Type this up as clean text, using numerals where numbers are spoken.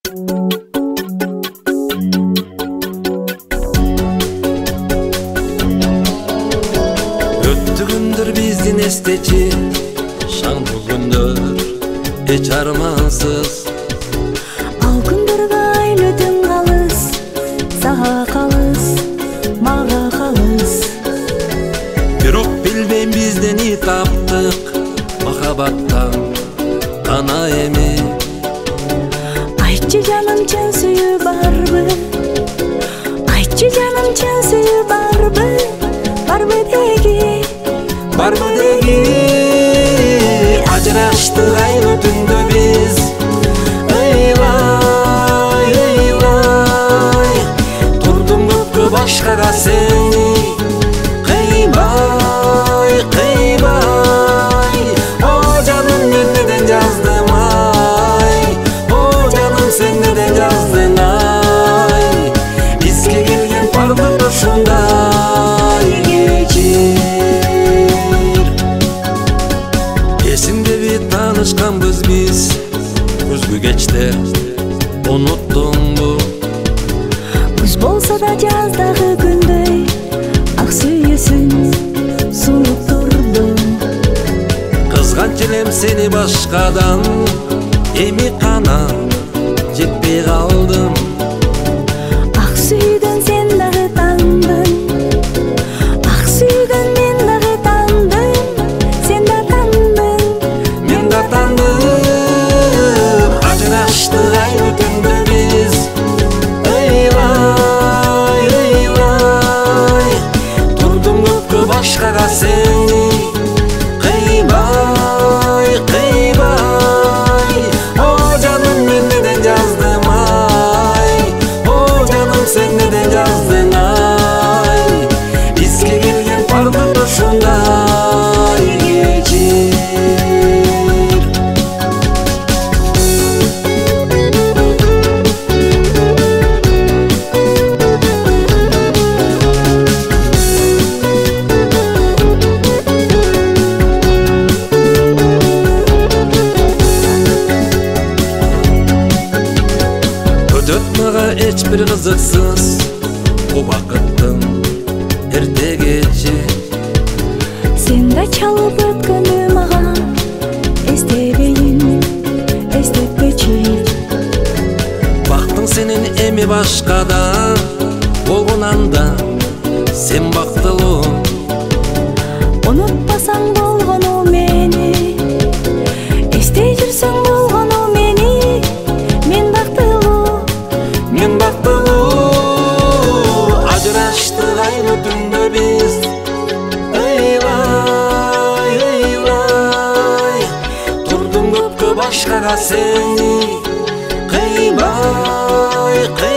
Өттү күндөр биздин эстечи, шаңдуу күндөр эч армансыз. Ал күндөргө айлы-түн калыс, сага калыс, мага калыс. Бирок билбейм биздени таптык, махабаттан гана эми. Айтчы жаным, чын сүйүү барбы? Айтчы жаным, чын сүйүү барбы? Барбы деги Ажыраштык айлы түндө биз. Ыйлай, ыйлай, турдум көпкө башкага сени. Кыйбай, кыйбай, о жаным мен неден жаздым ай. О жаным сен неден жаздың ай. Бизге келген бардык ушундай кечир. Эсиңдеби таанышканбыз биз, күзгү кечте уnuttуңбу? Күз болсо да жаздагы күндөй, ак сүйүүсүң сунуп турду. Кызганч элем сени башкадан, эми кана жетпей калдым. Ак сүйүүдөн сен дагы тандың, ак сүйүүдөн мен дагы тандым. Сен да тандың, Мен да тандым. Ажыраштык айлы түндө биз. Ыйлай, ыйлай, турдум көпкө башкага сени. Кыйбай, кыйбай, о жаным мен неден жаздым ай. О жаным сен неден жаздың ай. Бизге келген бардык ушундай кечир. Өтөт мага эч бир кызыксыз убакыттын эрте кечи. сен да чалып өткөндү мага эстебейин, эстетпечи. Бактың сенин эми башкада болгонанда, сен бактылуу. Унутпасаң болгону мени, эстей жүрсөң болгону мени. Мен бактылуу, Мен бактылуу. Ажыраштык айлы түндө биз. Ыйлай, ыйлай, турдум көпкө башкага сени. Кыйбай,